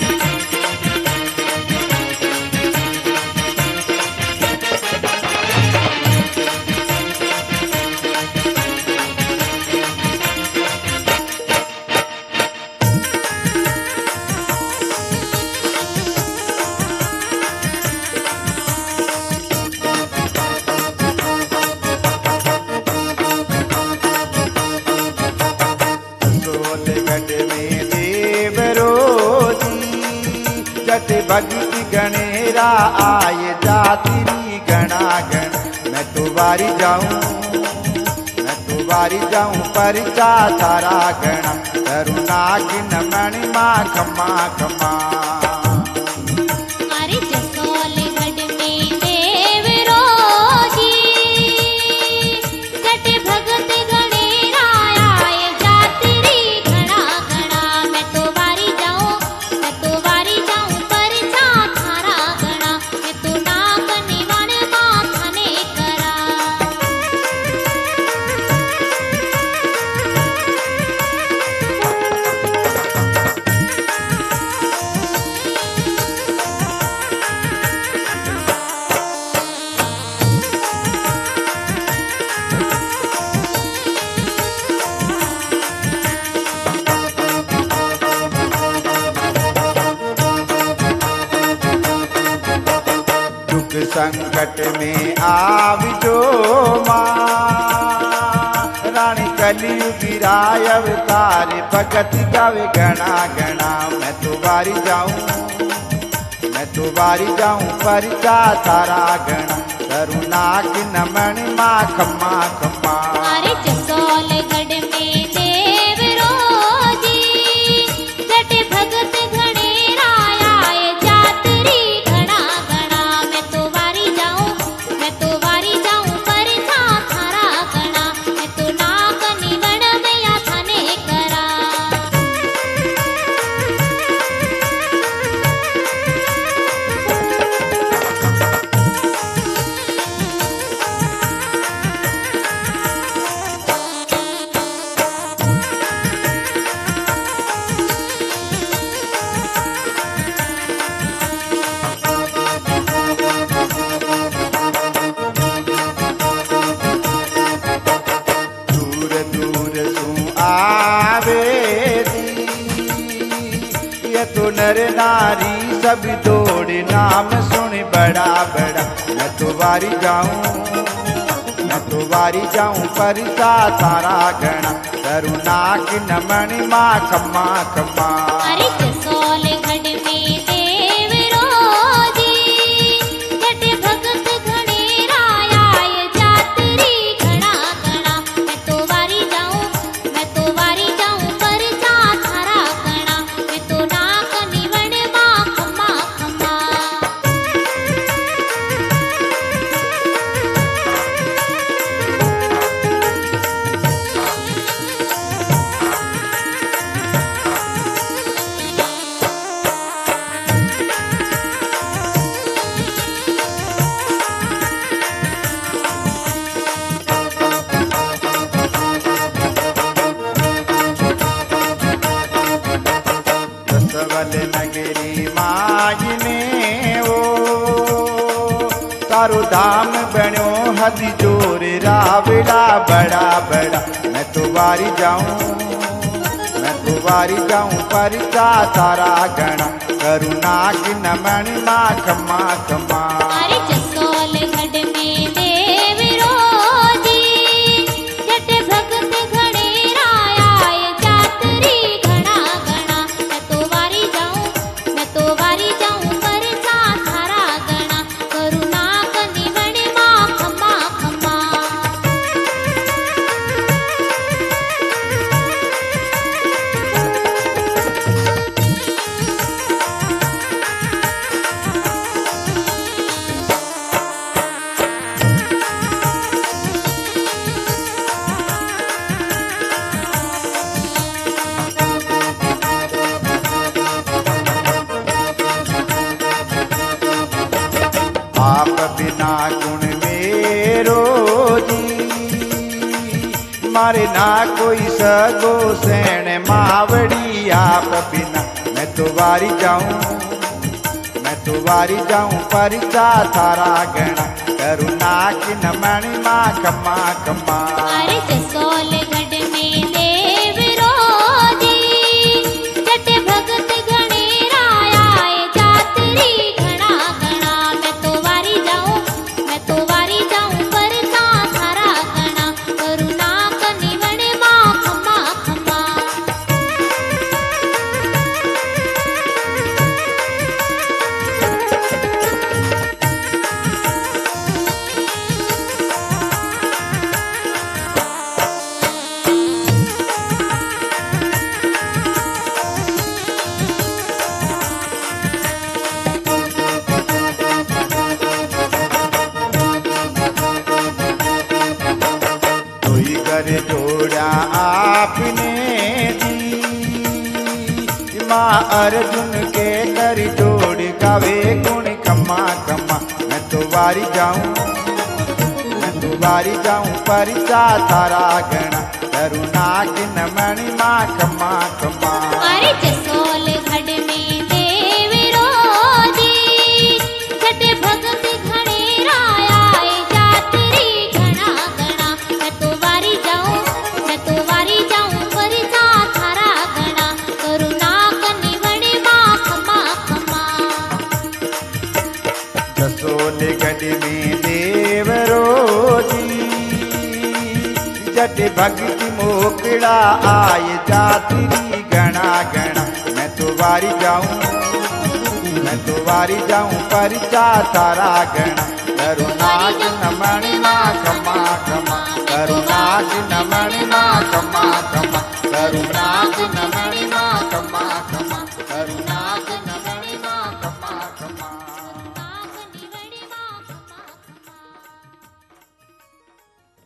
भक्ति गणेरा आए जातिरी गणा गण। मैं तो बारी जाऊं परिचा तारा गणा। करुणा की नमणि माँ खमा खमा। संकट में आविजो माँ। रानी कलियुगी राय अवतार भगत गावे गणा गणा। मैं तो बारी जाऊं परिचा तारा गणा। करुणा की नमणि माँ खम्मा खम्मा। अरे जसोलगढ़ में देव रोजी जट भगत घणेरा आए जातरी घना घना। मैं तो वारी जाऊं परिचा थारा गणा। मैं तो नाक निवण मैया थाने करा। तो नर नारी सब दौड़ नाम सुन बड़ा बड़ा। मैं तो बारी जाऊं परिचा तारा गणा। करुणा की नमणि माँ खम्मा खम्मा। अरे जसोलगढ़ में देव रोजी जट भगत घणेरा आए जातरी घना घना। मैं तो वारी जाऊं परिचा थारा गणा। मैं तो नाक निवण माँ खम्मा खम्मा। रसवल नगरी मायने ओ तारो धाम बण्यो हदी जोर रावड़ा बड़ा बड़ा। मैं तो बारी जाऊं परिचा तारा गणा। करुणा की नमणि माँ खम्मा खम्मा। अरे जसोलगढ़ में देव रोजी जट भगत घणेरा आए जातरी घना घना। मैं तो वारी जाऊं परिचा थारा गणा। करुणा का निवण माँ खम्मा खम्मा। आप बिना गुण मेरो जी मारे ना कोई सगो सैण मावड़ी। आप बिना मैं तो वारी जाऊं परिचा थारा गणा करुणा की नमणी माँ खम्मा खम्मा। अरे जसोलगढ़ में देव रोधी जटे भगत गणेरा आए जातरी घना घना। मैं तो वारी जाऊं परिचा थारा गणा करुणा कनि वणे माँ खम्मा खम्मा। कर जोड़ा आपने दी माँ अर्जुन के कर जोड़ गावे गुण खम्मा खम्मा। मैं तो वारी जाऊं परिचा थारा गणा करुणा की नमणी माँ खम्मा खम्मा। अरे जसोलगढ़ में देव रोधी जटे भगत घणेरा आए जातरी घना घना। मैं तो वारी जाऊं परिचा थारा गणा करुणा कनि वणे माँ खम्मा खम्मा। जसोलगढ़ में देव रोधी जट भक्ति मोकड़ा आए जातरी घना घना। मैं तो वारी जाऊं परिचा थारा गणा करुणा की नमणी माँ खम्मा खम्मा। करुणा की नमणी माँ खम्मा खम्मा। करुणा की नमणी माँ खम्मा खम्मा। करुणा